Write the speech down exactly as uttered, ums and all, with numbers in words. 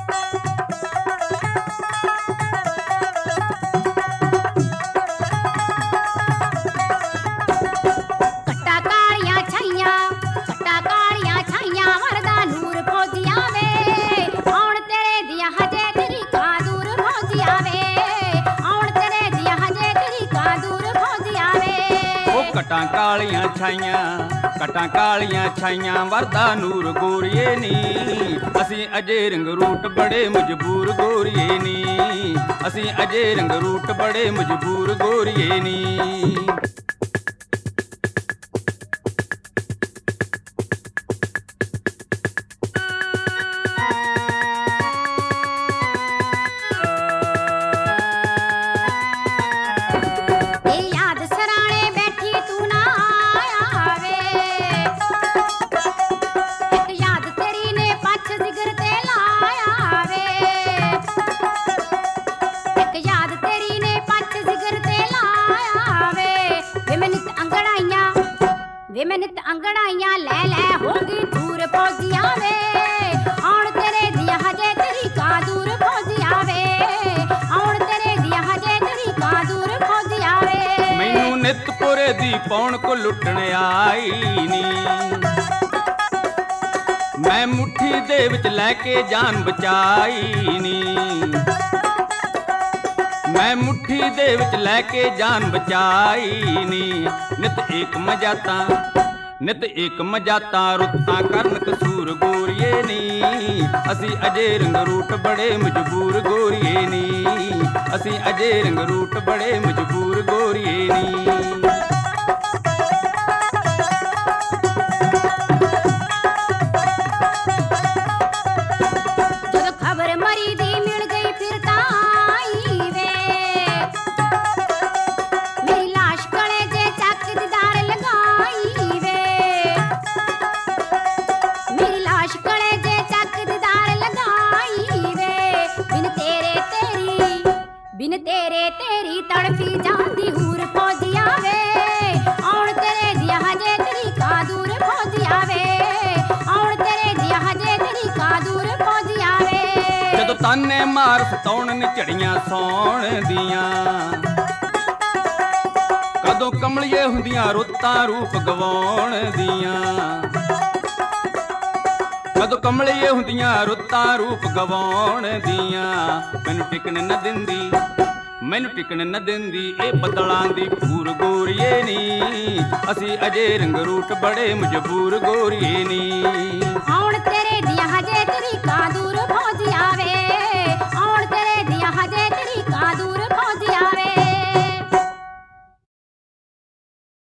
कटां कालियां छाइयां कटां कालियां छाइयां वरदा नूर गोरिए नी असीं अजे रंग रूट बड़े मजबूर गोरिए नी असीं अजे रंग रूट बड़े मजबूर गोरिए नी। वे मैं नित अंगड़ाइयां ले ले होगी दूर पहुंचिया वे आउण तेरे दिया हजे तेरी का दूर पहुंचिया वे आउण तेरे दिया हजे तेरी का दूर पहुंचिया वे मैनू नित पुरे दी पौण को लुटण आई नी मैं मुट्ठी दे विच लैके जान बचाई नी मैं मुट्ठी दे विच लैके जान बचाई नी नित एक मजाता नित एक मजाता रुत्ता करन कसूर गोरिए नी असी अजे रंग रूट बड़े मजबूर गोरिए नी असी अजे रंग रूट बड़े मजबूर गोरिए नी। जदों खबर मरी दी मिल गई फिर ता बिन तेरे तेरी तड़फी जाती हूर फौजिया वे आउण तेरे दिया हजे तेरी का दूर फौजिया वे आउण तेरे दिया हजे तेरी का दूर फौजिया वे जदों ताने मार सताउण ने झड़ियां सौण दियां कदों कमलिए हुंदियां रुत्तां रूप गवाउण दियां कदों कमलिए हुंदियां रुत्तां रूप गवाउण दियां मैनू टिकण न दिंदी मैनू टिकण न दिंदी ए बदलां दी पूर गोरिए नी असी अजे रंग रूट बड़े मजबूर गोरिए नी।